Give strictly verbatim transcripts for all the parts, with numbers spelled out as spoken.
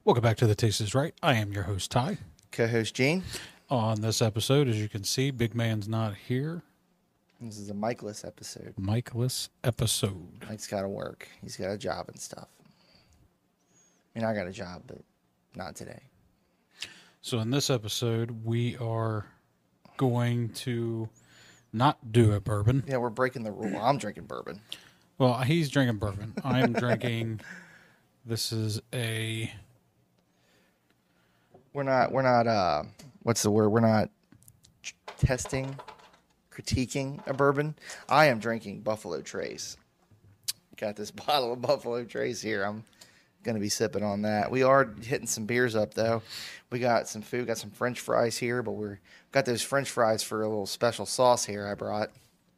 Welcome back to The Taste is Right. I am your host, Ty. Co-host Gene. On this episode, as you can see, Big Man's not here. This is a Mikeless episode. Mikeless episode. Mike's got to work. He's got a job and stuff. I mean, I got a job, but not today. So in this episode, we are going to not do a bourbon. Yeah, we're breaking the rule. I'm drinking bourbon. Well, he's drinking bourbon. I'm drinking... This is a... We're not, we're not, uh, what's the word? We're not testing, critiquing a bourbon. I am drinking Buffalo Trace. Got this bottle of Buffalo Trace here. I'm going to be sipping on that. We are hitting some beers up, though. We got some food, got some French fries here, but we're got those French fries for a little special sauce here I brought.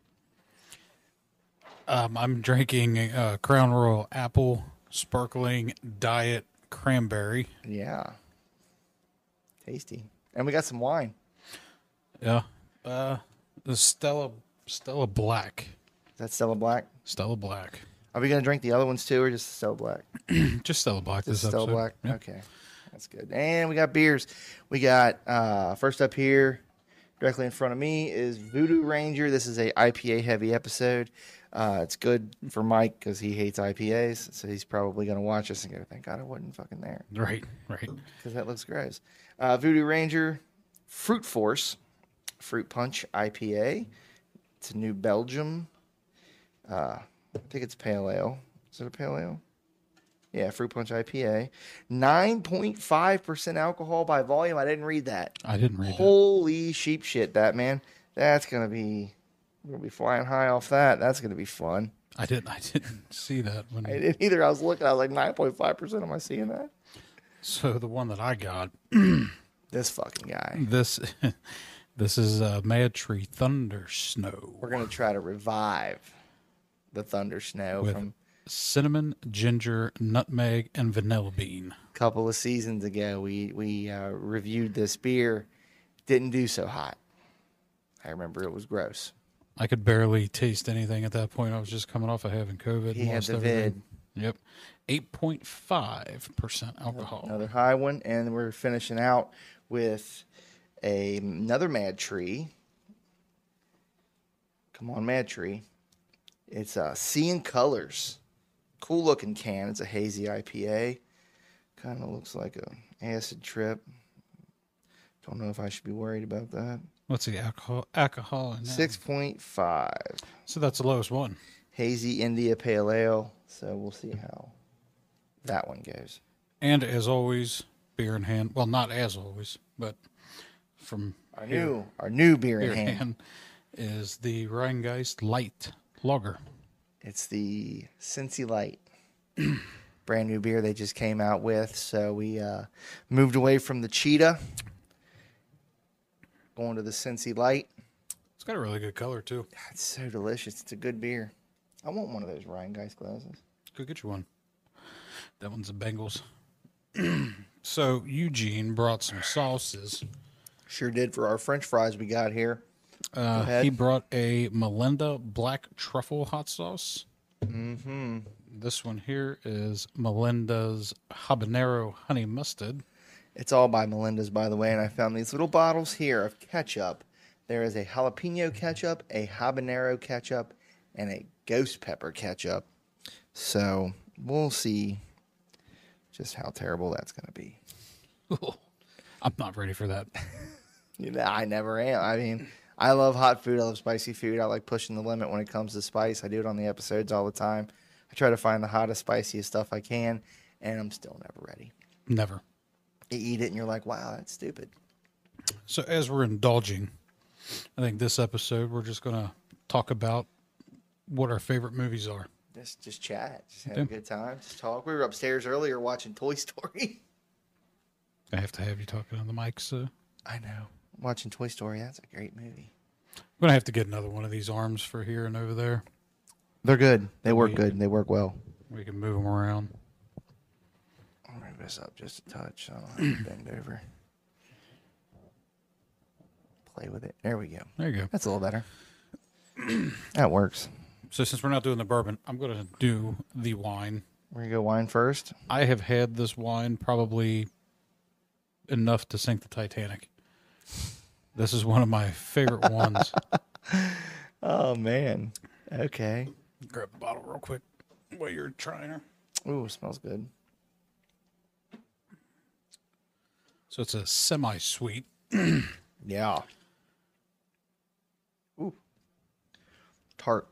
Um, I'm drinking uh, Crown Royal Apple Sparkling Diet Cranberry. Yeah. Tasty. And we got some wine. Yeah. Uh, the Stella Stella Black. Is that Stella Black? Stella Black. Are we going to drink the other ones too, or just Stella Black? Just Stella Black Just this Stella episode. Black? Yep. Okay. That's good. And we got beers. We got, uh, first up here, directly in front of me, is Voodoo Ranger. This is a I P A heavy episode. Uh, it's good for Mike because he hates I P As, so he's probably going to watch us and go, thank God I wasn't fucking there. Right, right. Because that looks gross. Uh, Voodoo Ranger, Fruit Force, Fruit Punch I P A. It's a New Belgium. Uh, I think it's pale ale. Is it a pale ale? Yeah, Fruit Punch I P A. nine point five percent alcohol by volume. I didn't read that. I didn't read Holy sheep shit, Batman. That's going to be... We're going to be flying high off that. That's going to be fun. that. I didn't. I didn't see that. When, I didn't either. I was looking. I was like, nine point five percent. Am I seeing that? So the one that I got, This fucking guy. this this is uh, Mad Tree Thunder Snow We're going to try to revive the Thunder Snow with from cinnamon, ginger, nutmeg, and vanilla bean. a couple of seasons ago. We, we uh, reviewed this beer. Didn't do so hot. I remember it was gross. I could barely taste anything at that point. I was just coming off of having COVID. He and had lost the everything. Yep. eight point five percent alcohol. Another high one. And we're finishing out with a, another Mad Tree. Come on, Mad Tree. It's uh, Seeing Colors. Cool looking can. It's a hazy I P A. Kind of looks like a acid trip. Don't know if I should be worried about that. What's the alcohol alcohol in that? six point five. So that's the lowest one. Hazy India Pale Ale. So we'll see how that one goes. And as always, beer in hand. Well, not as always, but from Our here, new, our new beer beer in in hand. hand is the Rheingeist Light Lager. It's the Cincy Light. Brand new beer they just came out with. So we uh, moved away from the Cheetah. Going to the Cincy Light. It's got a really good color, too. It's so delicious. It's a good beer. I want one of those Rheingeist glasses. Go get you one. That one's the Bengals. So Eugene brought some sauces. Sure did for our French fries we got here. Uh, ahead. he brought a Melinda Black Truffle hot sauce. Mm-hmm. This one here is Melinda's Habanero Honey Mustard. It's all by Melinda's, by the way, and I found these little bottles here of ketchup. There is a jalapeno ketchup, a habanero ketchup, and a ghost pepper ketchup. So we'll see just how terrible that's going to be. I'm not ready for that. You know, I never am. I mean, I love hot food. I love spicy food. I like pushing the limit when it comes to spice. I do it on the episodes all the time. I try to find the hottest, spiciest stuff I can, and I'm still never ready. Never. You eat it, and you're like, wow, that's stupid. So as we're indulging, I think this episode we're just going to talk about what our favorite movies are. Just, just chat. Just have Okay. a good time. Just talk. We were upstairs earlier watching Toy Story. I have to have you talking on the mic, so I know. Watching Toy Story, that's a great movie. I'm going to have to get another one of these arms for here and over there. They're good. They work We- good. They work well. We can move them around. I'll move this up just a touch so I don't have to bend over. Play with it. There we go. There you go. That's a little better. That works. So since we're not doing the bourbon, I'm going to do the wine We're gonna go wine first. I have had this wine probably enough to sink the Titanic. This is one of my favorite ones. Oh man. Okay. Grab the bottle real quick while you're trying her. Ooh, it smells good. So it's a semi-sweet. Yeah. Ooh. Tart.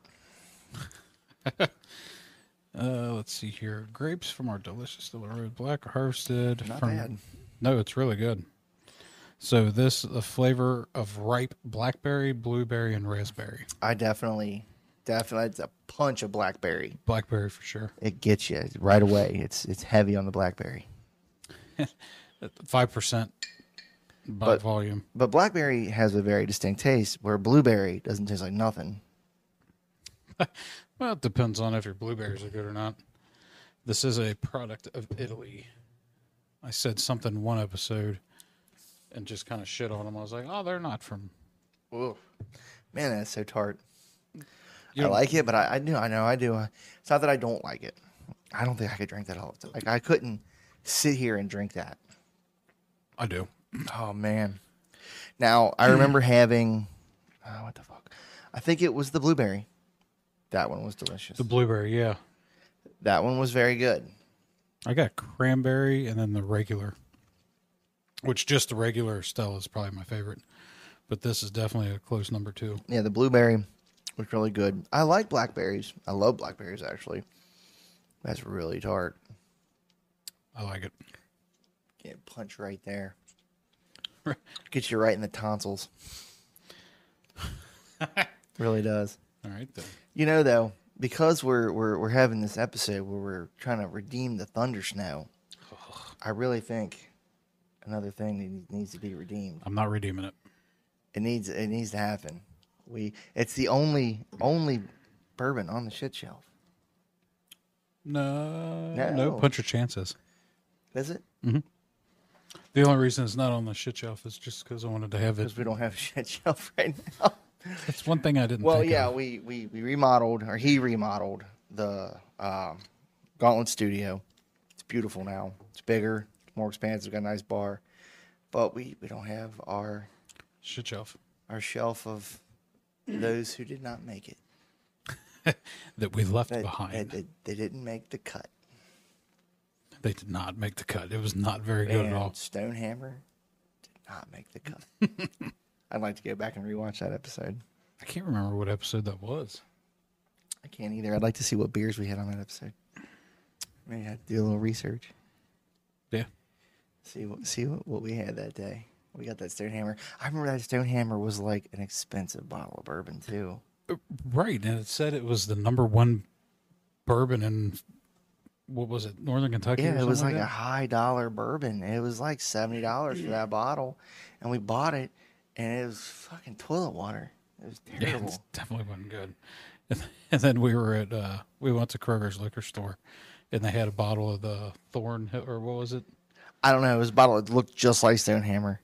Uh, let's see here. Grapes from our delicious Road Black harvested. Not from, bad. No, it's really good. So this the flavor of ripe blackberry, blueberry, and raspberry. I definitely, definitely, it's a punch of blackberry. Blackberry for sure. It gets you right away. It's it's heavy on the blackberry. Five percent by But- volume. But blackberry has a very distinct taste, where blueberry doesn't taste like nothing. Well, it depends on if your blueberries are good or not. This is a product of Italy. I said something one episode and just kind of shit on them. I was like, oh, they're not from. Ooh. Man, that's so tart. You I don't- like it, but I, I do. I know I do. It's not that I don't like it. I don't think I could drink that all the time. Like I couldn't sit here and drink that. I do. Oh man. Now I remember having. Oh, what the fuck? I think it was the blueberry. That one was delicious. The blueberry, yeah. That one was very good. I got cranberry and then the regular, which just the regular Stella is probably my favorite. But this is definitely a close number two. Yeah, the blueberry was really good. I like blackberries. I love blackberries actually. That's really tart. I like it. Get punch right there. Gets you right in the tonsils. Really does. All right, then. You know, though, because we're we're we're having this episode where we're trying to redeem the thunder snow, I really think another thing that needs to be redeemed. I'm not redeeming it. It needs it needs to happen. We it's the only only bourbon on the shit shelf. No, No. no, punch your chances. Is it? The only reason it's not on the shit shelf is just because I wanted to have it. Because we don't have a shit shelf right now. That's one thing I didn't Well, think yeah, of. we, we we remodeled or he remodeled the um, Gauntlet Studio. It's beautiful now. It's bigger, more expansive, got a nice bar, but we, we don't have our Shit shelf our shelf of those who did not make it. that we left That, behind. that- that they didn't make the cut. They did not make the cut. It was not very good And at all. Stonehammer did not make the cut. I'd like to go back and rewatch that episode. I can't remember what episode that was. I can't either. I'd like to see what beers we had on that episode. Maybe I have to do a little research. Yeah. See what see what, what we had that day. We got that Stonehammer. I remember that Stonehammer was like an expensive bottle of bourbon too. Right. And it said it was the number one bourbon in, what was it, Northern Kentucky? or Yeah, it was like something a that? high dollar bourbon. It was like seventy dollars for that bottle, and we bought it, and it was fucking toilet water. It was Yeah, terrible. it definitely wasn't good. And, and then we were at, uh, we went to Kroger's liquor store and they had a bottle of the Thorn, or what was it? I don't know. It was a bottle that looked just like Stonehammer.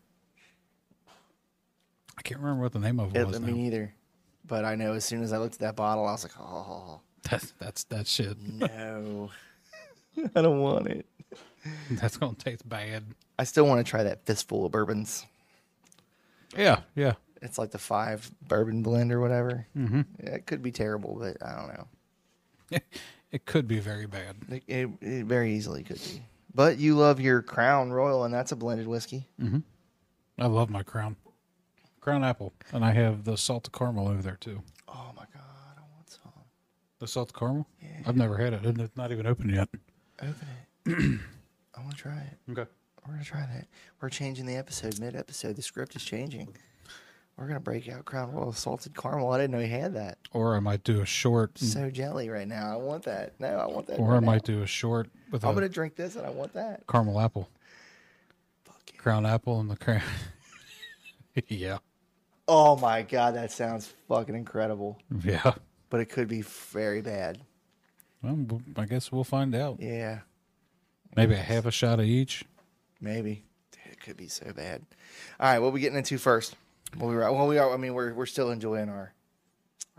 I can't remember what the name of it It, was. I now. mean, either. But I know as soon as I looked at that bottle, I was like, oh, That's, that's, that shit. no. I don't want it. That's going to taste bad. I still want to try that fistful of bourbons. Yeah. Yeah. It's like the five bourbon blend or whatever. Mm-hmm. Yeah, it could be terrible, but I don't know. It could be very bad. It, it, it very easily could be. But you love your Crown Royal, and that's a blended whiskey. I love my Crown. Crown Apple. And I have the salted caramel over there too. Oh my god, I want some. The salted caramel? Yeah. I've never had it. It's not even open yet. Open it. I want to try it. Okay. We're gonna try that. We're changing the episode mid-episode. The script is changing. We're gonna break out Crown Royal salted caramel. I didn't know he had that. Or I might do a short. So jelly right now. I want that. No, I want that. Or right I might now. do a short with I'm a gonna drink this, and I want that. caramel apple. Fuck yeah. Crown apple and the crown. Yeah. Oh my god, that sounds fucking incredible. Yeah. But it could be very bad. Well, w- I guess we'll find out. Yeah, Maybe a half a shot of each. maybe. Dude, it could be so bad. All right, what are we getting into first? Well, we were, well, we are. I mean, we're we're still enjoying our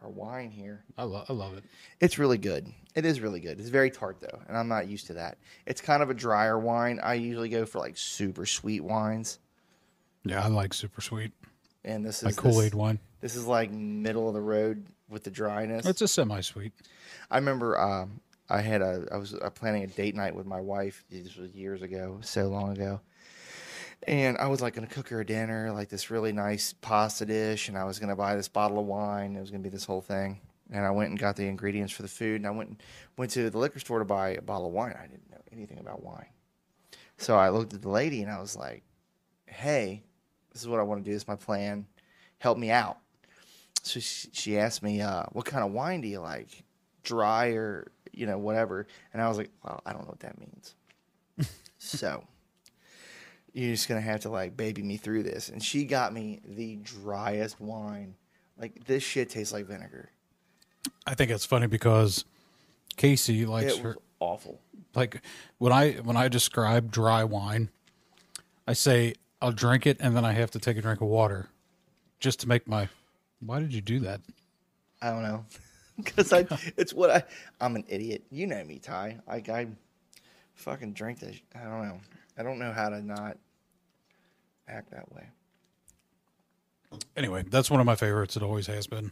our wine here. I, lo- I love it. It's really good. It is really good. It's very tart though, and I'm not used to that. It's kind of a drier wine. I usually go for like super sweet wines, Yeah, I like super sweet. and this is Like Kool-Aid this, wine. this is like middle of the road with the dryness. It's a semi-sweet. I remember um, I had a I was uh, planning a date night with my wife. This was years ago, so long ago. And I was like going to cook her a dinner, like this really nice pasta dish, and I was going to buy this bottle of wine. It was going to be this whole thing. And I went and got the ingredients for the food, and I went went to the liquor store to buy a bottle of wine. I didn't know anything about wine. So I looked at the lady, and I was like, hey, this is what I want to do. This is my plan. Help me out. So she, she asked me, uh, what kind of wine do you like? Dry or, you know, whatever. And I was like, well, I don't know what that means. So you're just going to have to, like, baby me through this. And she got me the driest wine. Like, this shit tastes like vinegar. I think it's funny because Casey likes It her was awful. like when I when I describe dry wine, I say I'll drink it and then I have to take a drink of water just to make my. Why did you do that? I don't know. Because I, it's what I, I'm an idiot. You know me, Ty. Like, I fucking drink this. I don't know. I don't know how to not act that way. Anyway, that's one of my favorites. It always has been.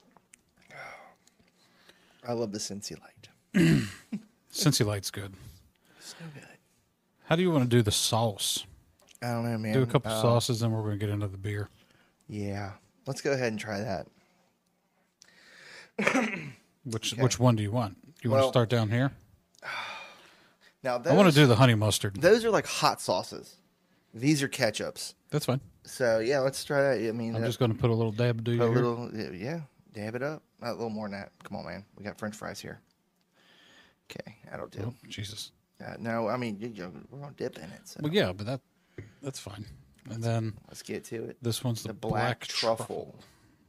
I love the Cincy Light. Cincy Light's good. So good. How do you want to do the sauce? I don't know, man. Do a couple Uh, sauces, then we're going to get into the beer. Yeah. Let's go ahead and try that. Which Okay. which one do you want? You want Well- to start down here? Now, those, I want to do the honey mustard. those are like hot sauces. These are ketchups. That's fine. So, yeah, let's try that. I mean, I'm uh, just going to put a little dab do you a here. little, yeah, dab it up. A little more than that. Come on, man. We got French fries here. Okay, that'll do. Oh, Jesus. Uh, no, I mean, you, you, we're going to dip in it. So Well, yeah, but that that's fine. And then let's get to it. this one's the, The black, truffle.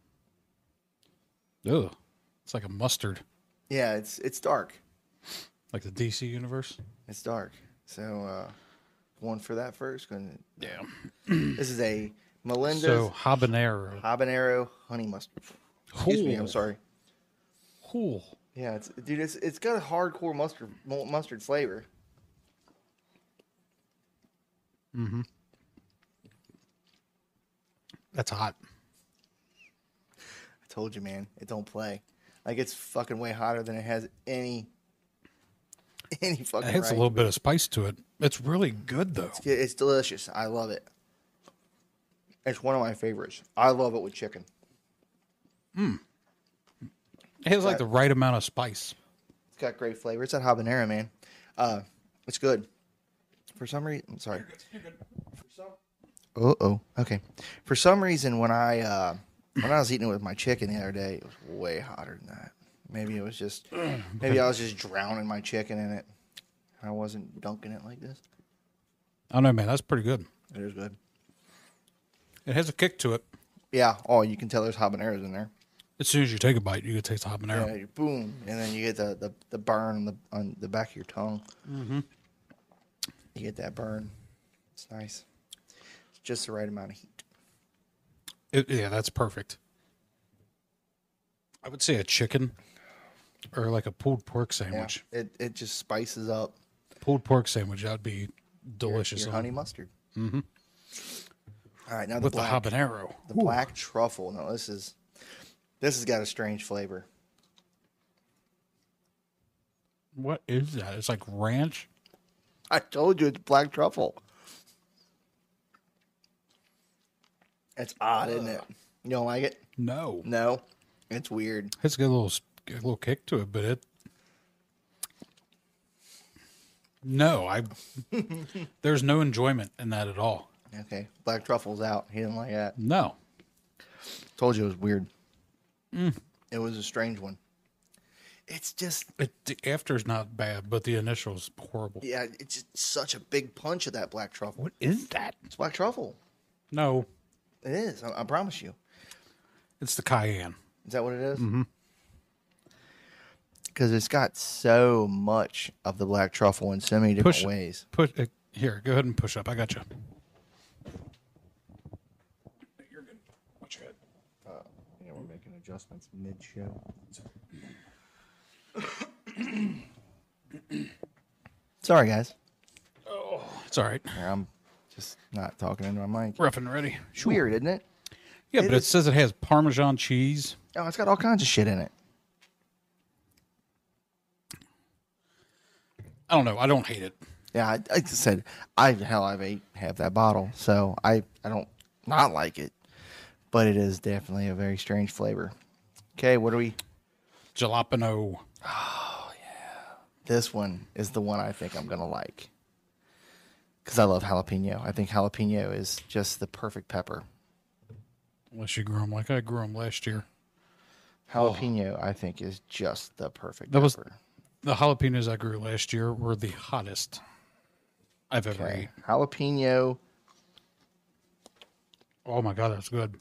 Ugh. It's like a mustard, Yeah, it's it's dark. like the D C universe. It's dark. So, uh, one for that first. Gonna, Yeah. this is a Melinda's So habanero. habanero honey mustard. Excuse me, I'm Ooh. sorry. Cool. Yeah, it's dude, it's it's got a hardcore mustard mu- mustard flavor. That's hot. I told you, man, it don't play. Like, it's fucking way hotter than it has any any fucking. It has right. a little bit of spice to it. It's really good though. It's, it's delicious. I love it. It's one of my favorites. I love it with chicken. It has like the right amount of spice. It's got great flavor. It's that habanero, man. Uh, it's good. For some reason, I'm sorry. Oh, oh, okay. For some reason, when I uh, when I was eating it with my chicken the other day, it was way hotter than that. Maybe it was just, maybe I was just drowning my chicken in it. I wasn't dunking it like this. I don't know, man. That's pretty good. It is good. It has a kick to it. Yeah. Oh, you can tell there's habaneros in there. As soon as you take a bite, you can taste the habanero. Yeah, you- boom, and then you get the, the, the burn on the on the back of your tongue. Mm-hmm. You get that burn. It's nice. It's just the right amount of heat. It, yeah, that's perfect. I would say a chicken or like a pulled pork Yeah, sandwich. it it just spices up Pulled pork sandwich, that'd be your, delicious your on- honey mustard. Mm-hmm. All right, now the with black, the habanero. the black truffle. No, this is this has got a strange flavor. What is that? It's like ranch. I told you it's black truffle. It's odd, isn't it? You don't like it? No, No, it's weird. it's got a little a little kick to it, but it. No, I. There's no enjoyment in that at all. Okay, black truffle's out. He didn't like that. No, Told you it was weird. It was a strange one. It's just, it, the after's not bad, but the initial's horrible. yeah, it's just such a big punch of that black truffle. What is that? It's black truffle. No, It is. I, I promise you. it's the cayenne. Is that what it is? Mm-hmm. Because it's got so much of the black truffle in so many different Push ways. Put uh, here. Go ahead and push up. I got you. You're good. Watch your head. Yeah, we're making a adjustments mid-show. Sorry, guys. It's all right. Here, I'm just not talking into my mic. Rough and ready. Sure. Weird, isn't it? Yeah, It but it is- says it has Parmesan cheese. Oh, it's got all kinds of shit in it. I don't know. I don't hate it. Yeah, I, I just said, I hell, I've ate half that bottle, so I, I don't not like it, but it is definitely a very strange flavor. Okay, what do we? Jalapeno. This one is the one I think I'm gonna like because I love jalapeno. I think jalapeno is just the perfect pepper. Unless you grew them like I grew them last year. Jalapeno, I think, is just the perfect That was- pepper. The jalapenos I grew last year were the hottest I've ever Okay, ate. jalapeno. Oh my God, that's good.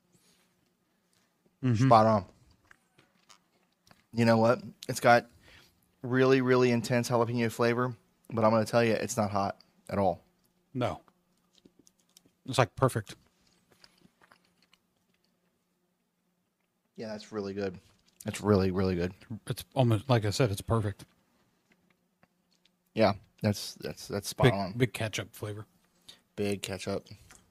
Spot on. You know what? It's got really, really intense jalapeno flavor, but I'm going to tell you, it's not hot at all. No. It's like perfect. Yeah, that's really good. That's really, really good. It's almost, like I said, it's perfect. Yeah, that's that's that's spot Big, on. big ketchup flavor. Big ketchup.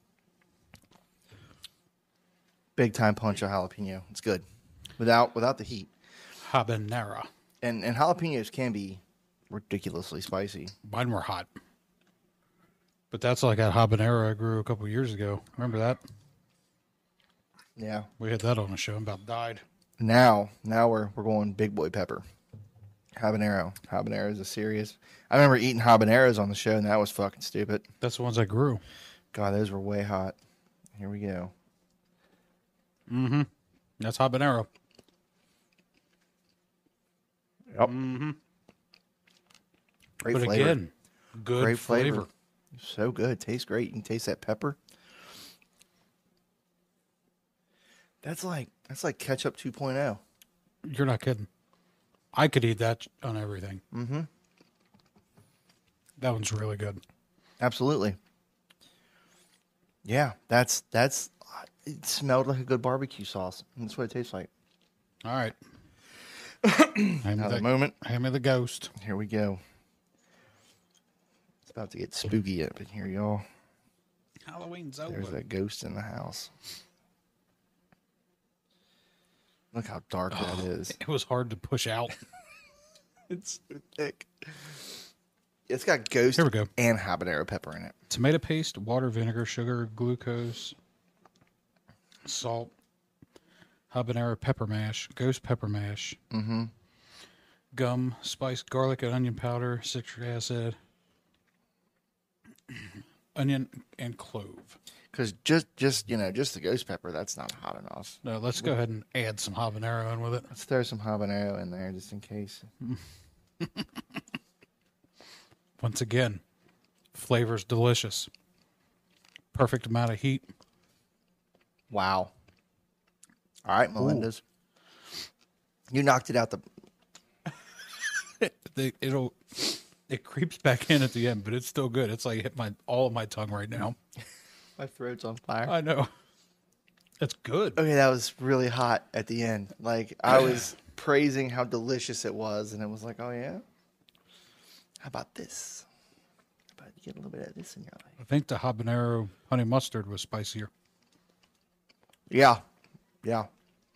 Big time punch of jalapeno. It's good. Without without the heat. Habanero. And and jalapenos can be ridiculously spicy. Mine were hot. But that's like that habanero I grew a couple years ago. Remember that? Yeah. We had that on the show and about died. Now, now we're we're going big boy pepper. Habanero. Habanero is a serious. I remember eating habaneros on the show, and that was fucking stupid. That's the ones I grew. God, those were way hot. Here we go. Mm-hmm. That's habanero. Yep. Mm-hmm. Great But flavor. again, good Great flavor. flavor. So good. Tastes great. You can taste that pepper. That's like that's like ketchup 2.0. You're not kidding. I could eat that on everything. Mm-hmm. That one's really good. Absolutely. Yeah, that's that's. It smelled like a good barbecue sauce. That's what it tastes like. All right. hand, me Another the, moment. hand me the ghost. Here we go. It's about to get spooky up in here, y'all. Halloween's There's over. that ghost in the house. Look how dark that is. It was hard to push out. It's so thick. It's got ghost Here we go. and habanero pepper in it. Tomato paste, water, vinegar, sugar, glucose, salt, habanero pepper mash, ghost pepper mash, Mm-hmm. gum, spice, garlic and onion powder, citric acid, onion, and clove. Because just, just you know, just the ghost pepper, that's not hot enough. Now, let's go ahead and add some habanero in with it. Let's throw some habanero in there just in case. Once again, flavor's delicious. Perfect amount of heat. Wow. All right, Melendez. You knocked it out the... They, it'll it creeps back in at the end, but it's still good. It's like hit my all of my tongue right now. My throat's on fire. I know. It's good. Okay, that was really hot at the end. Like, I was praising how delicious it was, and it was like, oh, yeah? How about this? How about you get a little bit of this in your life? I think the habanero honey mustard was spicier. Yeah. Yeah.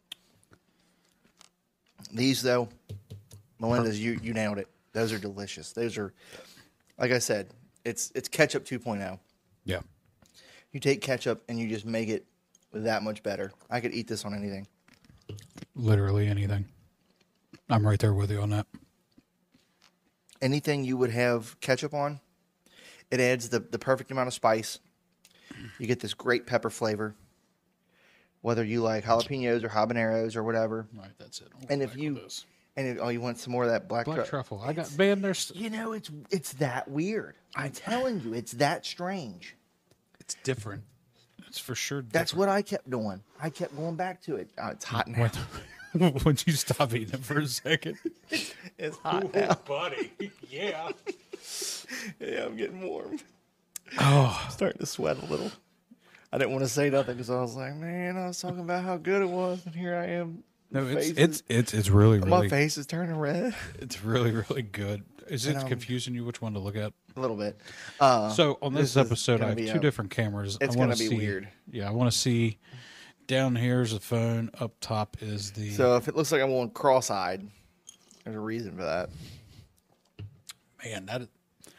These, though, Melendez, you, you nailed it. Those are delicious. Those are, like I said, it's it's ketchup 2.0. Yeah. You take ketchup and you just make it that much better. I could eat this on anything. Literally anything. I'm right there with you on that. Anything you would have ketchup on, it adds the, the perfect amount of spice. You get this great pepper flavor. Whether you like jalapenos or habaneros or whatever. All right, that's it. And if you and if, oh, you want some more of that black, black tru- truffle, I got man. There's You know, it's it's that weird. I'm telling you, it's that strange. it's different. It's for sure. That's what I kept doing. I kept going back to it. Oh, it's hot now. What? Would you stop eating it for a second? It's hot now. buddy. Yeah. Yeah, I'm getting warm. Oh, I'm starting to sweat a little. I didn't want to say nothing because I was like, man, I was talking about how good it was, and here I am No, it's Faces- it's it's it's really My really face is turning red it's really really good. Is it And, um, confusing you which one to look at? a little bit. Uh, So on this, this is episode, I gonna have be two a- different cameras. it's I want gonna to be see. weird. Yeah, I want to see. Down here is the phone. Up top is the. so if it looks like I'm going cross-eyed, there's a reason for that. Man, that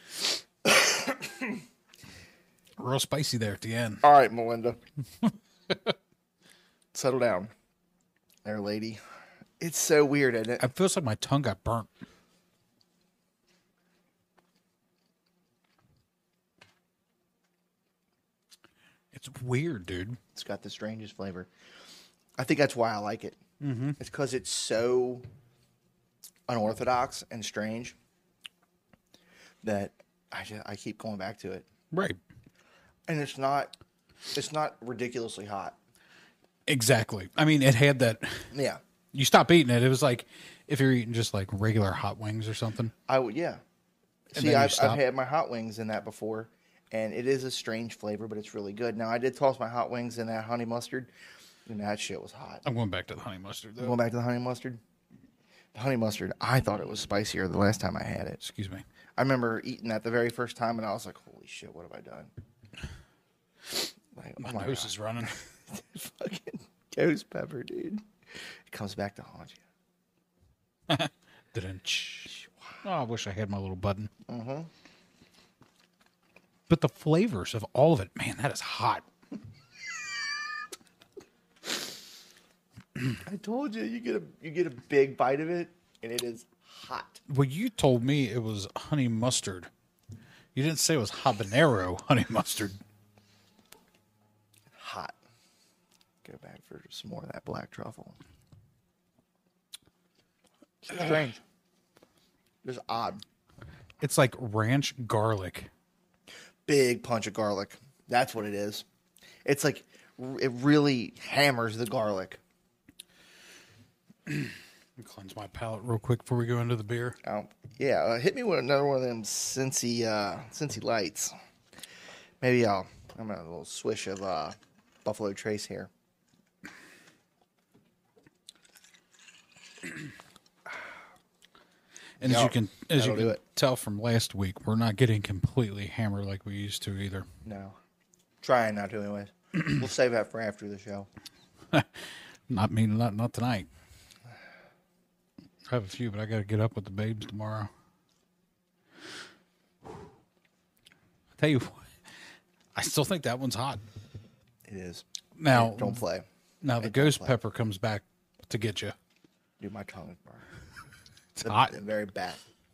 is real spicy there at the end. All right, Melinda. Settle down. There, lady. It's so weird, isn't it? It feels like my tongue got burnt. It's weird, dude. It's got the strangest flavor. I think that's why I like it. Mm-hmm. It's because it's so unorthodox and strange that I just, I keep going back to it. Right. And it's not it's not ridiculously hot. Exactly. I mean, it had that. Yeah, You stop eating it. It was like if you're eating just like regular hot wings or something. I would. Yeah. And See, then you I've, I've stop. had my hot wings in that before, and it is a strange flavor, but it's really good. Now I did toss my hot wings in that honey mustard, and that shit was hot. I'm going back to the honey mustard though. Going back to the honey mustard. The honey mustard, I thought it was spicier the last time I had it. Excuse me. I remember eating that the very first time, and I was like, "Holy shit, what have I done?" Like, oh My my nose God. is running. Fucking ghost pepper, dude. It comes back to haunt you. Didn't. Oh, I wish I had my little button. Mm-hmm. But the flavors of all of it, man, that is hot. I told you, you get a you get a big bite of it, and it is hot. Well, you told me it was honey mustard. You didn't say it was habanero honey mustard. Hot. Go back for some more of that black truffle. It's strange. Just odd. It's like ranch garlic. Big punch of garlic. That's what it is. It's like r- it really hammers the garlic. Let me cleanse my palate real quick before we go into the beer. Oh, yeah, uh, hit me with another one of them Cincy, uh, Cincy lights. Maybe I'll. I'm gonna have a little swish of uh, Buffalo Trace here. And as Yeah, you can, as you that'll do can it. tell from last week, we're not getting completely hammered like we used to either. No, trying not to, anyways. We'll save that for after the show. Not me, not not tonight. I have a few, but I got to get up with the babes tomorrow. I tell you what, I still think that one's hot. It is. Now, Don't play. now the It don't ghost play. pepper comes back to get you. Dude, my tongue is burned. It's The- hot. the very bad.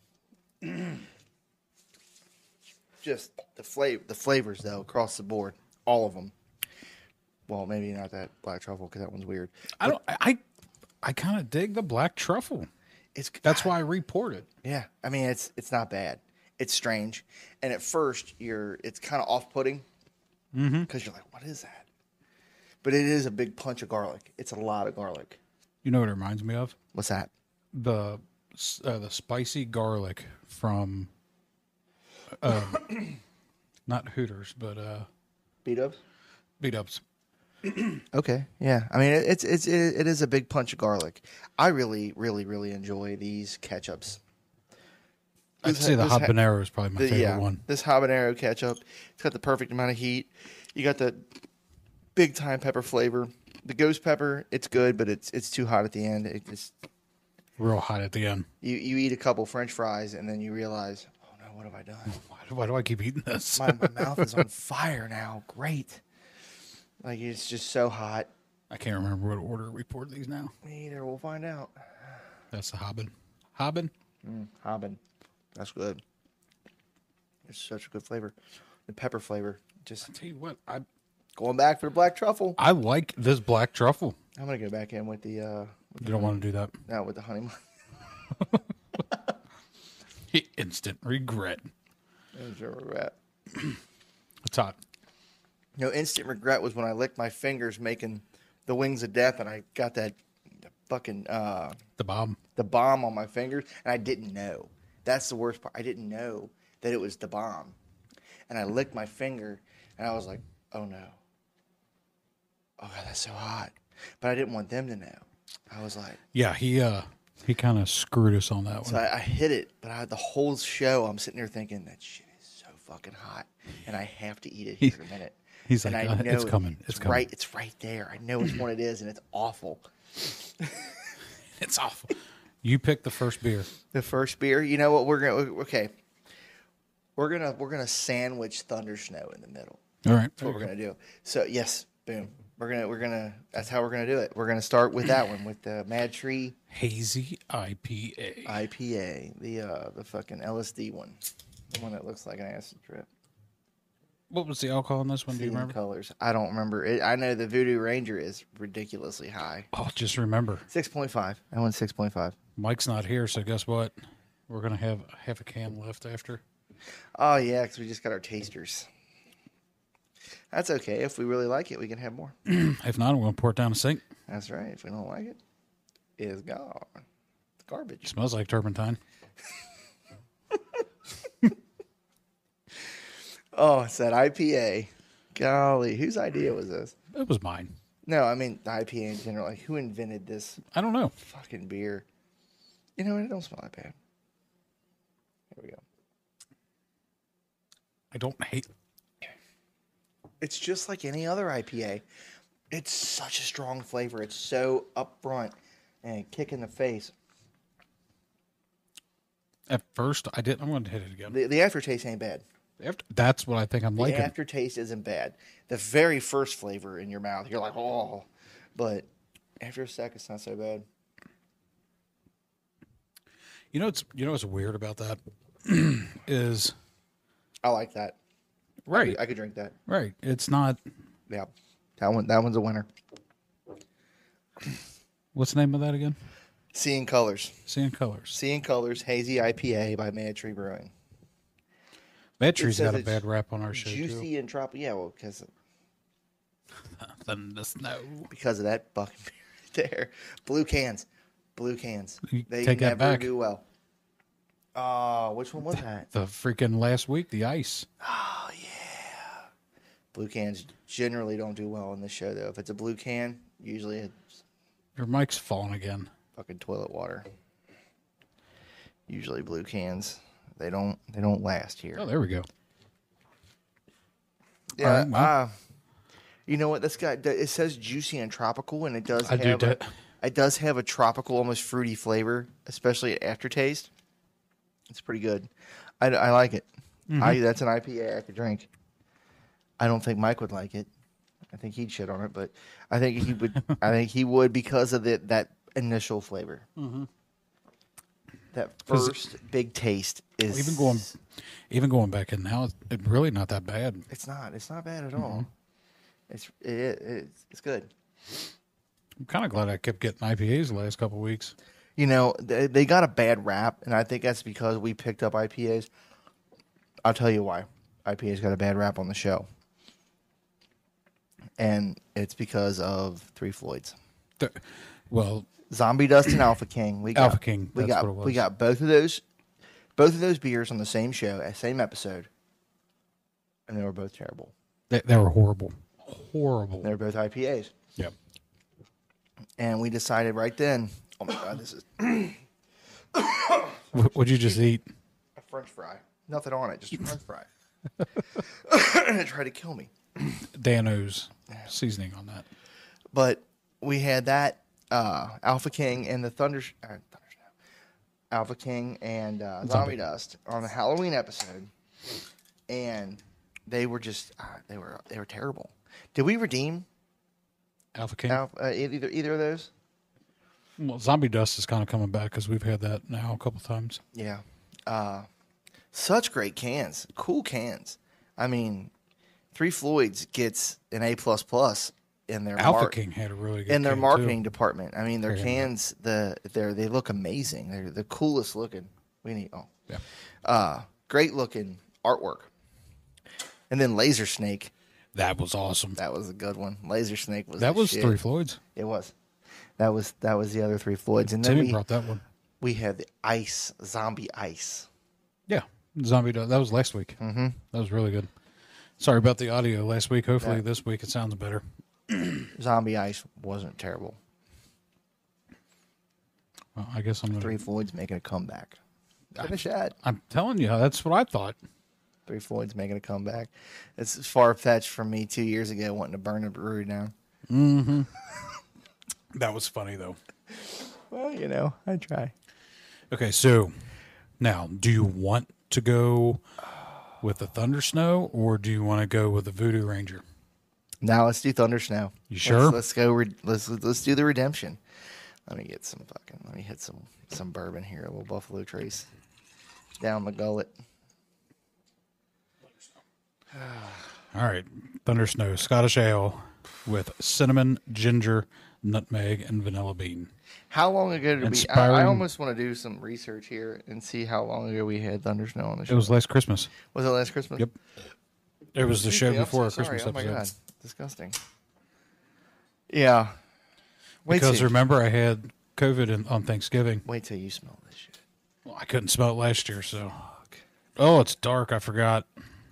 Just the flavor, the flavors though across the board, all of them. Well, maybe not that black truffle because that one's weird. I don't. I I, I kind of dig the black truffle. It's That's why I report it. Yeah, I mean it's it's not bad. It's strange, and at first you're it's kind of off-putting because Mm-hmm. you're like, what is that? But it is a big punch of garlic. It's a lot of garlic. You know what it reminds me of? What's that? The uh, the spicy garlic from, uh, not Hooters, but uh, Beat ups. Beat Ups. Okay, yeah. I mean, it, it's it's it, it is a big punch of garlic. I really, really, really enjoy these ketchups. I'd This say ha- the this ha- habanero is probably my The- favorite yeah, one. this habanero ketchup. It's got the perfect amount of heat. You got the big time pepper flavor. The ghost pepper, it's good, but it's it's too hot at the end. It just Real hot at the end. you you eat a couple French fries and then you realize, oh no, what have I done? Why do, why do I keep eating this? My, my mouth is on fire now. Great. Like it's just so hot. I can't remember what order we poured these now. Me either. We'll find out. That's the Hobbin. Hobbin? Mm, Haben. That's good. It's such a good flavor. The pepper flavor. Just I tell you what, I going back for the black truffle. I like this black truffle. I'm gonna go back in with the uh You don't want to do that. no with the honey. Instant regret. There's your regret. It's hot. No, instant regret was when I licked my fingers making the wings of death, and I got that fucking uh, The bomb. the bomb on my fingers, and I didn't know. That's the worst part. I didn't know that it was the bomb, and I licked my finger, and I was like, "Oh no! Oh god, that's so hot!" But I didn't want them to know. I was like, Yeah, he uh he kind of screwed us on that one. so I, I hit it, but I, the whole show, I'm sitting there thinking that shit is so fucking hot, and I have to eat it here in a minute. He's and like, I "Uh, know it's it- coming, It's, it's coming." right. It's right there. I know which one it is, and it's awful. It's awful. You picked the first beer. The first beer. You know what? We're gonna okay. We're gonna we're gonna sandwich Thunder Snow in the middle. All right. That's what we're gonna do. So yes, boom. We're gonna we're gonna. That's how we're gonna do it. We're gonna start with that one with the Mad Tree Hazy I P A. I P A, the uh the fucking L S D one, the one that looks like an acid trip. What was the alcohol in this one? Do you Seeing remember? colors. I don't remember. It, I know the Voodoo Ranger is ridiculously high. Oh, just remember, Six point five. I went six point five. Mike's not here, so guess what? We're gonna have half a can left after. Oh yeah, because we just got our tasters. That's okay. If we really like it, we can have more. If not, I'm gonna pour it down the sink. That's right. If we don't like it, it's gone. It's garbage. It smells like turpentine. Oh, it's that I P A. Golly, whose idea was this? It was mine. No, I mean the I P A in general. Like, who invented this I don't know. fucking beer? You know what? It don't smell that bad. There we go. I don't hate. It's just like any other I P A. It's such a strong flavor. It's so upfront and kick in the face. At first, I didn't. I'm going to hit it again. The, the aftertaste ain't bad. After, that's what I think I'm The liking. aftertaste isn't bad. The very first flavor in your mouth, you're like, oh. But after a sec, it's not so bad. You know, it's you know what's weird about that is I like that. right, I could drink that. right. It's not. Yeah. That one. That one's a winner. What's the name of that again? Seeing Colors. Seeing Colors. Seeing Colors Hazy I P A by Mad Tree Brewing. Mad Tree's says got a it's bad rap on our show Juicy too. and tropical. Yeah, well, because Than the snow. because of that fucking beer right there. Blue cans. Blue cans. You They take that never back. do well. Oh, which one was that? The freaking last week, the ice. Oh, yeah. Blue cans generally don't do well on this show, though. If it's a blue can, usually it's Your mic's falling again. fucking toilet water. Usually blue cans, they don't they don't last here. Oh, there we go. Yeah, All right, well. uh, you know what? This guy it says juicy and tropical, and it does I do have a, that. it does have a tropical, almost fruity flavor, especially at aftertaste. It's pretty good. I, I like it. Mm-hmm. I that's an I P A I could drink. I don't think Mike would like it. I think he'd shit on it, but I think he would. I think he would because of the, that initial flavor. Mm-hmm. That 'Cause first big taste is Even going, even going back in now, it's it's really not that bad. It's not. It's not bad at all. Mm-hmm. It's it, it's it's good. I'm kind of glad I kept getting I P As the last couple of weeks. You know, they, they got a bad rap, and I think that's because we picked up I P As. I'll tell you why. I P As got a bad rap on the show. And it's because of Three Floyds. The- well, Zombie Dust and Alpha King. We got, Alpha King, We that's got what it was. we got both of those both of those beers on the same show, uh, same episode. And they were both terrible. they, they were horrible, horrible. They were both I P As. Yep. And we decided right then, oh my god, this is What, what'd you just eat? a French fry. Nothing on it, just a French fry. And it tried to kill me. Dano's seasoning on that. But we had that uh, Alpha King and the Thunder, uh, Thunder Snow, Alpha King and uh, Zombie, Zombie. Dust on the Halloween episode, and they were just uh, they were they were terrible. Did we redeem Alpha King. Alpha, uh, either either of those? Well, Zombie Dust is kind of coming back because we've had that now a couple times. Yeah, uh, such great cans, cool cans. I mean, Three Floyds gets an A plus plus in their Alpha mar- King had a really good in their can, marketing too. department. I mean, their Yeah. cans, the they they look amazing. They're the coolest looking. We need oh, Yeah. uh, great looking artwork. And then Laser Snake, That was awesome. that was a good one. Laser Snake was That the was shit. Three Floyds. It was. That was that was the other Three Floyds, and then Timmy we brought that one. we had the ice zombie ice. Yeah, Zombie Dust. That was last week. Mm-hmm. That was really good. Sorry about the audio last week. Hopefully Yeah. this week it sounds better. Zombie ice wasn't terrible. Well, I guess I'm gonna. Three Floyd's making a comeback. Finish that. I'm telling you, that's what I thought. Three Floyd's making a comeback. It's far fetched from me two years ago wanting to burn a brewery down. Mm-hmm. That was funny though. Well, you know, I try. Okay, so now, do you want to go with the Thunder Snow or do you want to go with the Voodoo Ranger? Now let's do Thunder Snow. You sure? Let's, let's go. Re- let's let's do the redemption. Let me get some fucking. Let me hit some some bourbon here. A little Buffalo Trace down the gullet. All right, Thunder Snow Scottish Ale with cinnamon, ginger, nutmeg, and vanilla bean. How long ago did we? I, I Inspiring- almost want to do some research here and see how long ago we had Thunder Snow on the show. It was last Christmas. Was it last Christmas? Yep. It was the show Yeah, I'm before so a Christmas sorry. Oh my episode. god, disgusting. Yeah. Wait Because till, remember, I had COVID in, on Thanksgiving. wait till you smell this shit. Well, I couldn't smell it last year, so. Oh, it's dark. I forgot.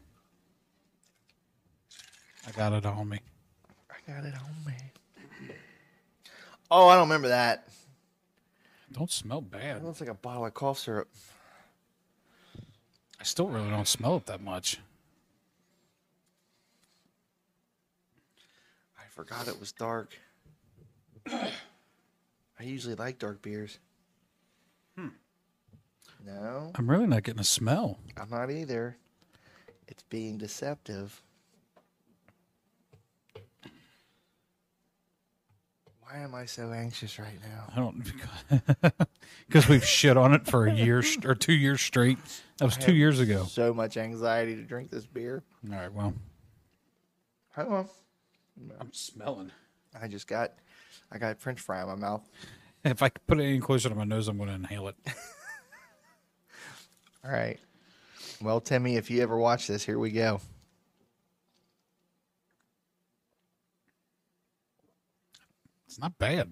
I got it on me. I got it on me. Oh, I don't remember that. Don't smell It bad. looks like a bottle of cough syrup. I still really don't smell it that much. I forgot it was dark. I usually like dark beers. Hmm. No, I'm really not getting a smell. I'm not either. It's being deceptive. Why am I so anxious right now? I don't because we've shit on it for a year st- or two years straight. That was I two have years ago. So much anxiety to drink this beer. All right, well, Hold on. I'm smelling. I just got, I got French fry in my mouth. If I could put it any closer to my nose, I'm going to inhale it. All right. Well, Timmy, if you ever watch this, here we go. It's not bad.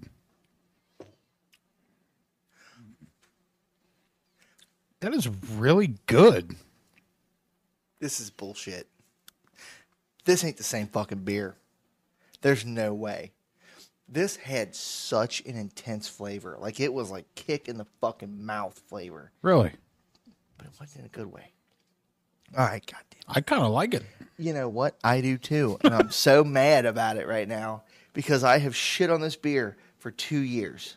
That is really good. This is bullshit. This ain't the same fucking beer. There's no way. This had such an intense flavor. Like, it was like kick in the fucking mouth flavor. Really? But it wasn't in a good way. All right, goddamn. I kind of like it. You know what? I do too. And I'm so mad about it right now because I have shit on this beer for two years.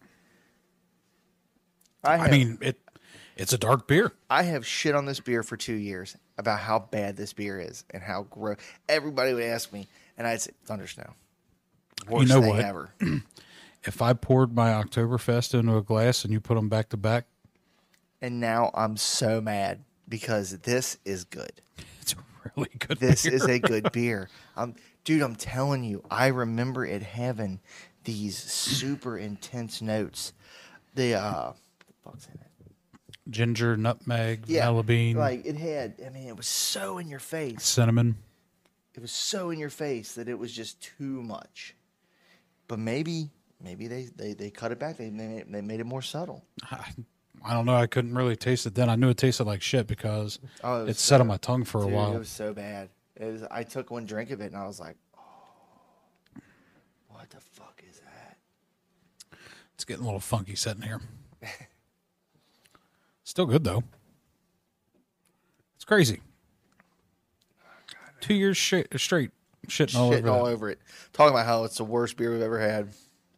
I, have, I mean, it. It's a dark beer. I have shit on this beer for two years about how bad this beer is and how gross. Everybody would ask me, and I'd say, Thunder Snow. Worst know thing what? ever. If I poured my Oktoberfest into a glass and you put them back to back, And now I'm so mad because this is good. it's a really good This beer. is a good beer. Um, dude, I'm telling you, I remember it having these super intense notes. The, uh, what the fuck's in it? Ginger, nutmeg, Yeah, vanilla bean, like it had. I mean, it was so in your face. cinnamon. It was so in your face that it was just too much. But maybe, maybe they, they, they cut it back. They they made, they made it more subtle. I, I don't know. I couldn't really taste it then. I knew it tasted like shit because Oh, it it, was sat so- on my tongue for a Dude, while. it was so bad. It was. I took one drink of it and I was like, oh, what the fuck is that? It's getting a little funky sitting here. Still good though. It's crazy. Two years sh- straight shitting all Shitting over all that. over it. Talking about how it's the worst beer we've ever had.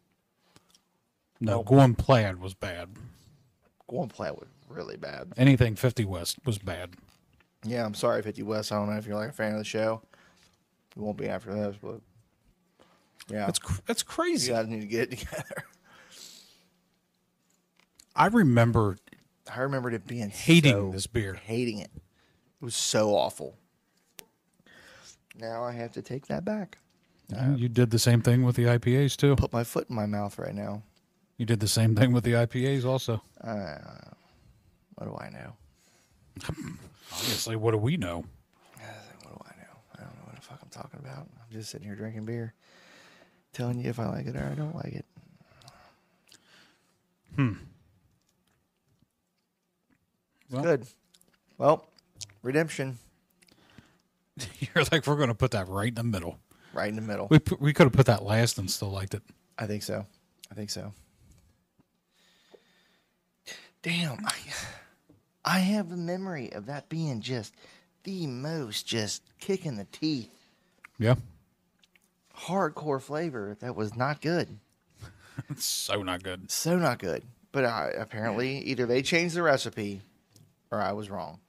No, going plaid was bad. Going Plaid was really bad. Anything fifty West was bad. Yeah, I'm sorry, fifty West. I don't know if you're like a fan of the show. We won't be after this, but yeah, That's cr- that's you crazy. guys need to get it together. I remember I remembered it being hating so- this beer. hating it. It was so awful. Now I have to take that back. You did the same thing with the I P As too. Put my foot in my mouth right now. You did the same thing with the I P As also. Uh, what do I know? Obviously, what do we know? What do I know? I don't know what the fuck I'm talking about. I'm just sitting here drinking beer, telling you if I like it or I don't like it. Hmm. Well, Good. Well, redemption you're like, we're going to put that right in the middle. right in the middle. We put, we could have put that last and still liked it. I think so. I think so. Damn, I, I have a memory of that being just the most just kick in the teeth, Yeah. hardcore flavor that was not good. It's so not good. So not good. But uh, apparently, either they changed the recipe or I was wrong.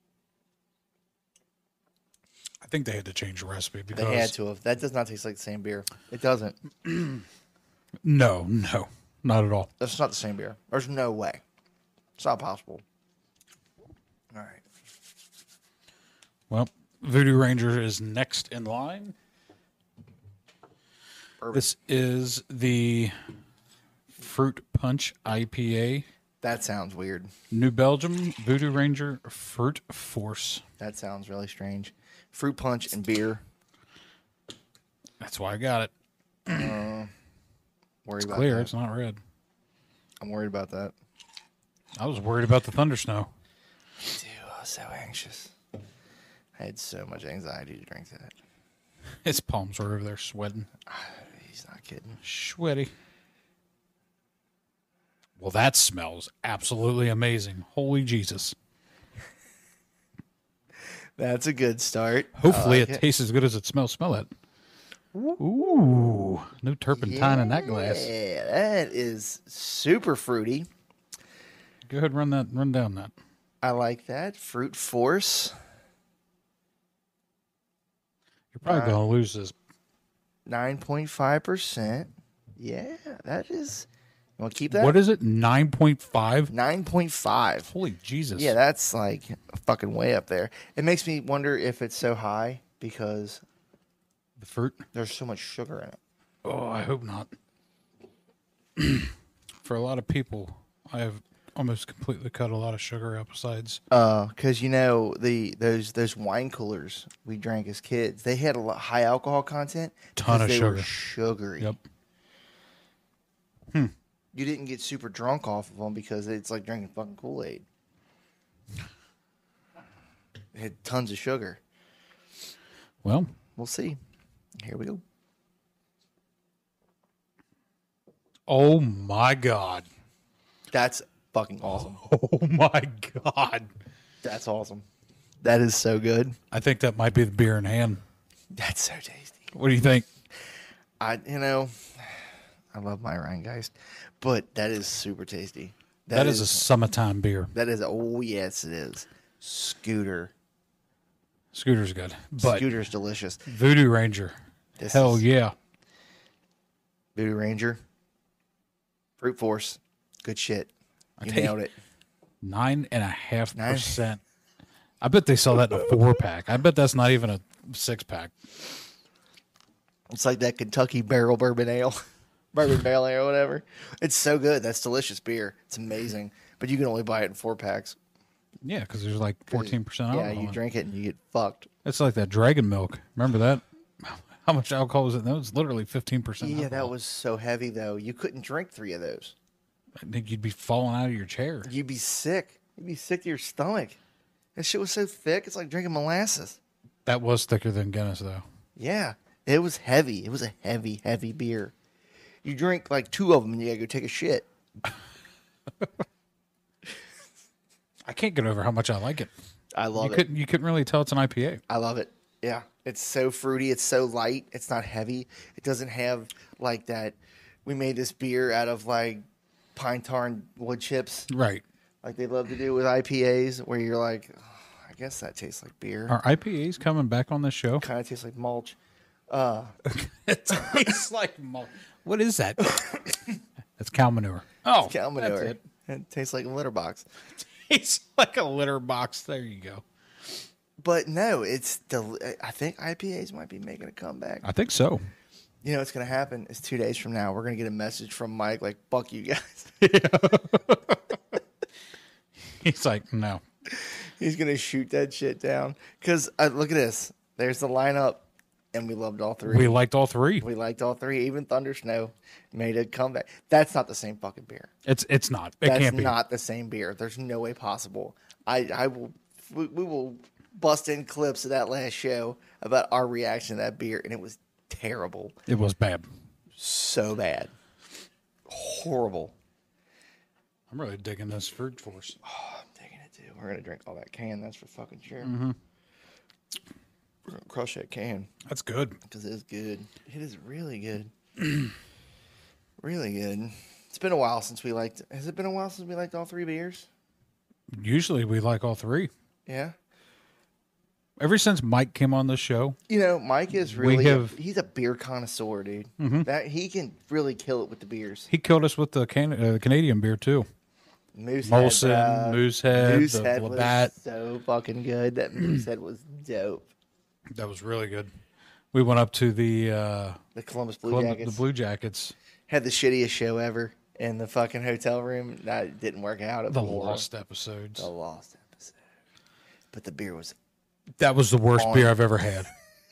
I think they had to change the recipe because They had to have. That does not taste like the same beer. It doesn't. No, no, not at all. That's not the same beer. There's no way. It's not possible. All right. Well, Voodoo Ranger is next in line. Bourbon. This is the Fruit Punch I P A. That sounds weird. New Belgium Voodoo Ranger Fruit Force. That sounds really strange. Fruit punch and beer. That's why I got it. Worried It's about clear. that. It's not red. I'm worried about that. I was worried about the thunder snow. Dude, I was so anxious. I had so much anxiety to drink that. His palms are over there sweating. He's not kidding. Sweaty. Well, that smells absolutely amazing. Holy Jesus. That's a good start. Hopefully I like it, tastes as good as it smells. Smell it. Ooh. No turpentine in that glass. Yeah, that is super fruity. Go ahead and run that run down that. I like that. Fruit Force. You're probably Right. gonna lose this. nine point five percent. Yeah, that is. You want to keep that? What is it? Nine point five? nine point five. Holy Jesus. Yeah, that's like fucking way up there. It makes me wonder if it's so high because The fruit. there's so much sugar in it. Oh, I hope not. For a lot of people, I have almost completely cut a lot of sugar out besides. Uh, because you know the those those wine coolers we drank as kids, they had a lot, high alcohol content. Ton because of they were sugar. sugary. Yep. You didn't get super drunk off of them because it's like drinking fucking Kool-Aid. It had tons of sugar. Well, We'll see. Here we go. oh my God. That's fucking awesome. Oh my God. That's awesome. That is so good. I think that might be the beer in hand. That's so tasty. What do you think? I, you know, I love my Rheingeist, but that is super tasty. that is, is a summertime beer. that is. Oh yes, it is. Scooter. Scooter's good. But Scooter's delicious. Voodoo Ranger. This Hell is- yeah. Voodoo Ranger. Fruit Force. Good shit. You tell you- nailed it. Nine and a half Nine. percent. I bet they sell that in a four pack. I bet that's not even a six pack. It's like that Kentucky Barrel Bourbon Ale, Bourbon Barrel Ale, or whatever. It's so good. That's delicious beer. It's amazing. But you can only buy it in four packs. Yeah, because there's like fourteen percent Yeah, alcohol. you in it. drink it and you get fucked. It's like that dragon milk. Remember that? How much alcohol was it? That was literally fifteen percent. Yeah, that was so heavy though. You couldn't drink three of those. I think you'd be falling out of your chair. You'd be sick. You'd be sick to your stomach. That shit was so thick. It's like drinking molasses. That was thicker than Guinness, though. Yeah, it was heavy. It was a heavy, heavy beer. You drink like two of them and you gotta go take a shit. I can't get over how much I like it. I love You it. couldn't. You couldn't really tell it's an I P A. I love it. Yeah. It's so fruity. It's so light. It's not heavy. It doesn't have like that. We made this beer out of like pine tar and wood chips, Right. like they love to do with I P As, where you're like, oh, I guess that tastes like beer. Are I P As coming back on this show? Kind of tastes like mulch. It tastes like mul- what is that? That's cow manure. Oh, Cow manure. That's it. It tastes like a litter box. Tastes like a litter box. There you go. But no, it's del- I think I P As might be making a comeback. I think so. You know what's going to happen is two days from now, we're going to get a message from Mike like, fuck you guys. He's like, no. He's going to shoot that shit down. Because uh, look at this. There's the lineup, and we loved all three. We liked all three. We liked all three. Even Thunder Snow made a comeback. That's not the same fucking beer. It's it's not. It That's can't be. not the same beer. There's no way possible. I, I will, we, we will bust in clips of that last show about our reaction to that beer, and it was terrible. It was bad. So bad. Horrible. I'm really digging this Fruit Force. Oh, I'm digging it too. We're gonna drink all that can. That's for fucking sure. Mm-hmm. We're gonna crush that can That's good. because it is good. It is really good. Really good. It's been a while since we liked. Has it been a while since we liked all three beers? Usually we like all three. Yeah. Ever since Mike came on the show, You know, Mike is really have- a, he's a beer connoisseur, dude. Mm-hmm. That he can really kill it with the beers. he killed us with the can, uh, Canadian beer too. Moosehead, Molson, bro. Moosehead, the Moosehead was Labatt. so fucking good. That Moosehead was dope. That was really good. We went up to the uh, The Columbus Blue Colum- Jackets the Blue Jackets, had the shittiest show ever in the fucking hotel room. That didn't work out. It the was horrible. lost episodes. The lost episode. But the beer was That was the worst On. beer I've ever had.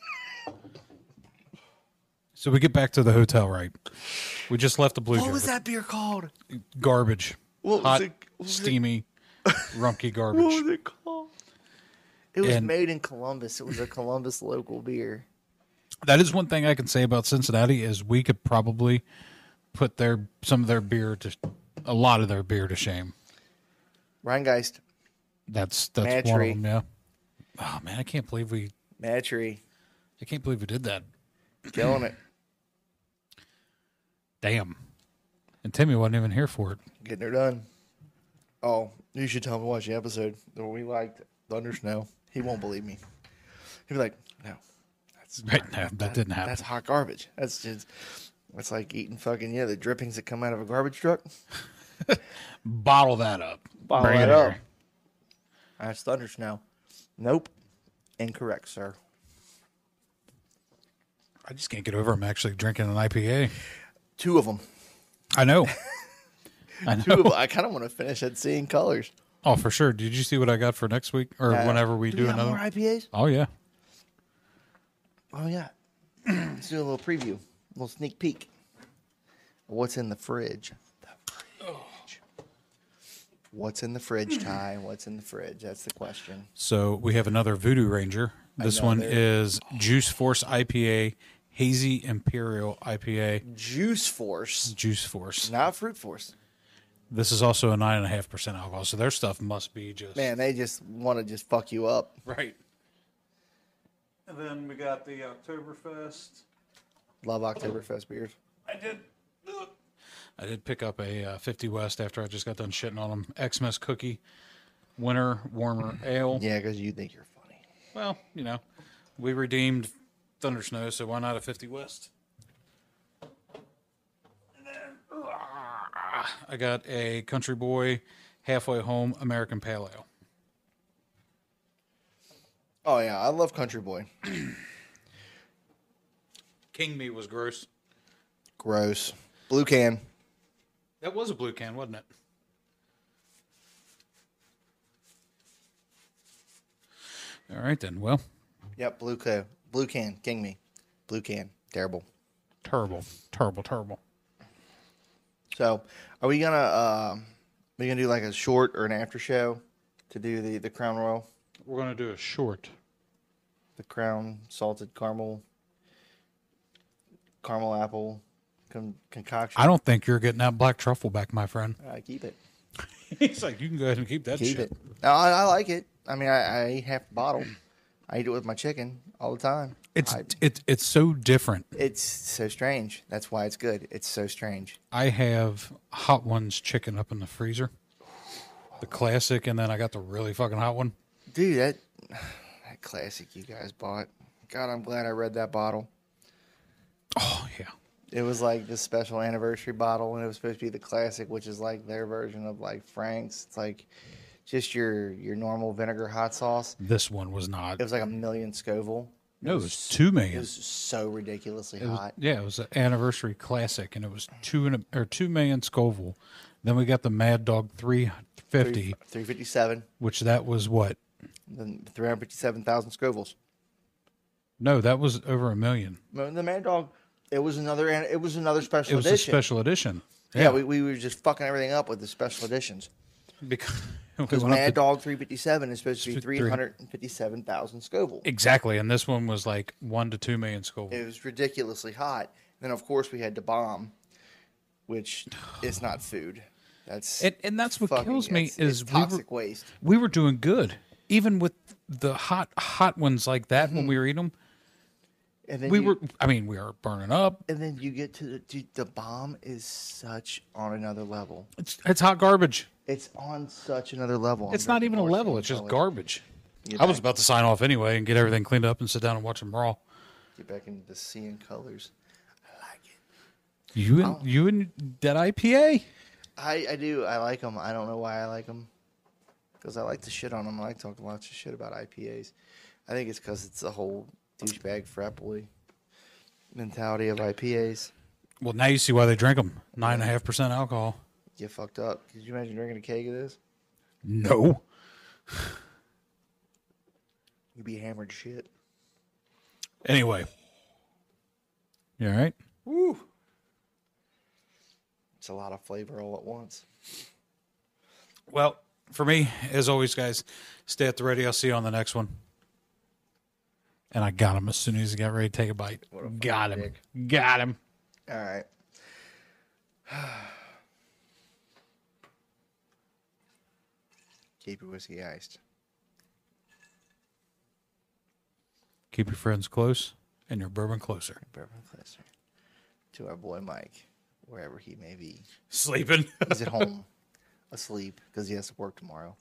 So we get back to the hotel, right? We just left the Blue what was Jackets. that beer called? Garbage. What was Hot, it- what was it- steamy, rumpy What garbage. was it called? It was And- made in Columbus. It was a Columbus local beer. That is one thing I can say about Cincinnati is we could probably put their some of their beer to a lot of their beer to shame. Rheingeist, That's that's one Matry. of them. Yeah. Oh man, I can't believe we Matry, I can't believe we did that. killing it, Damn. And Timmy wasn't even here for it. getting her done. Oh, you should tell him to watch the episode that we liked Thunder Snow. He won't believe me. He'll be like, "No, that's Right, no, that didn't happen. That's hot garbage. That's just that's like eating fucking yeah the drippings that come out of a garbage truck. Bottle that up. Bottle Bring that it up. here. That's Thunder Snow. Nope, incorrect, sir. I just can't get over I'm actually drinking an I P A. Two of them. I know. I Two of know. them. I kind of want to finish at Seeing Colors. Oh, for sure. Did you see what I got for next week or Uh, whenever we do, do, we have another? more I P As? Oh yeah. Oh yeah. Let's do a little preview, a little sneak peek. What's in the fridge? The fridge. What's in the fridge, Ty? What's in the fridge? That's the question. So we have another Voodoo Ranger. This one Another- is Juice Force I P A, Hazy Imperial I P A, Juice Force, Juice Force. not Fruit Force. This is also a nine and a half percent alcohol, so their stuff must be just Man, they just want to just fuck you up. right. And then we got the Oktoberfest. Love Oktoberfest beers. I did. I did pick up a uh, fifty West after I just got done shitting on them. Xmas cookie, winter warmer ale. Yeah, because you think you're funny. Well, you know, we redeemed Thunder Snow, so why not a fifty West? And then, uh, I got a Country Boy Halfway Home American Pale Ale. Oh yeah, I love Country Boy. King Me was gross. Gross. Blue can. That was a blue can, wasn't it? All right then. Well, Yep, blue can. Blue can. King me. Blue can. Terrible. terrible, terrible, terrible. So, are we gonna uh, we gonna do like a short or an after show to do the the Crown Royal, We're gonna do a short. the Crown salted caramel, caramel apple con- concoction? I don't think you're getting that black truffle back, my friend. I keep it. He's like, you can go ahead and keep that Keep shit. it. No, I, I like it. I mean, I, I eat half the bottle. I eat it with my chicken all the time. It's I- it's it's so different. It's so strange. That's why it's good. It's so strange. I have Hot Ones chicken up in the freezer, the classic, and then I got the really fucking hot one. Dude, that that classic you guys bought. God, I'm glad I read that bottle. Oh yeah, It was like the special anniversary bottle, and it was supposed to be the classic, which is like their version of like Frank's. It's like just your your normal vinegar hot sauce. this one was not. It was like a million Scoville. No, it was two It million. was so ridiculously It was- hot. yeah, it was an anniversary classic, and it was two and a, or two million Scoville. Then we got the Mad Dog three fifty, three fifty-seven, which that was what? then three hundred fifty-seven thousand Scovilles. No, that was over a million. The Mad Dog, it was another it was another special It was edition. a special edition. yeah, we, we were just fucking everything up with the special editions. because we Because went up Mad to- Dog three fifty-seven is supposed to be Three- three hundred fifty-seven thousand Scoville. exactly, and this one was like one to two million Scoville. It was ridiculously hot. Then, of course, we had the bomb, which is not food. That's And, and that's what fucking, kills me it's, is it's we were, toxic waste. we were doing good. Even with the hot, hot ones like that when we were eating them, And then we you, were, I mean, we were burning up. and then you get to the dude, the bomb is such on another level. It's, it's hot garbage. It's on such another level. I'm It's not drinking even a more level. Shane It's just Colors. garbage. Get I was back- about to sign off anyway and get everything cleaned up and sit down and watch them raw. Get back into the seeing colors. I like it. You and Oh. you and that I P A. I, I do. I like them. I don't know why I like them. Because I like to shit on them. I like to talk lots of shit about I P As. I think it's because it's the whole douchebag frat boy mentality of I P As. Well, now you see why they drink them. Nine and a half percent alcohol. Get fucked up. Could you imagine drinking a keg of this? No. You'd be hammered shit. Anyway. You all right? Woo. It's a lot of flavor all at once. Well, for me, as always, guys, stay at the ready. I'll see you on the next one. And I got him as soon as he got ready to take a bite. What a Got him. fucking Got him. All right. Keep your whiskey iced. Keep your friends close and your bourbon closer. Bourbon closer. To our boy Mike, wherever he may be. Sleeping. He's at home, asleep, because he has to work tomorrow.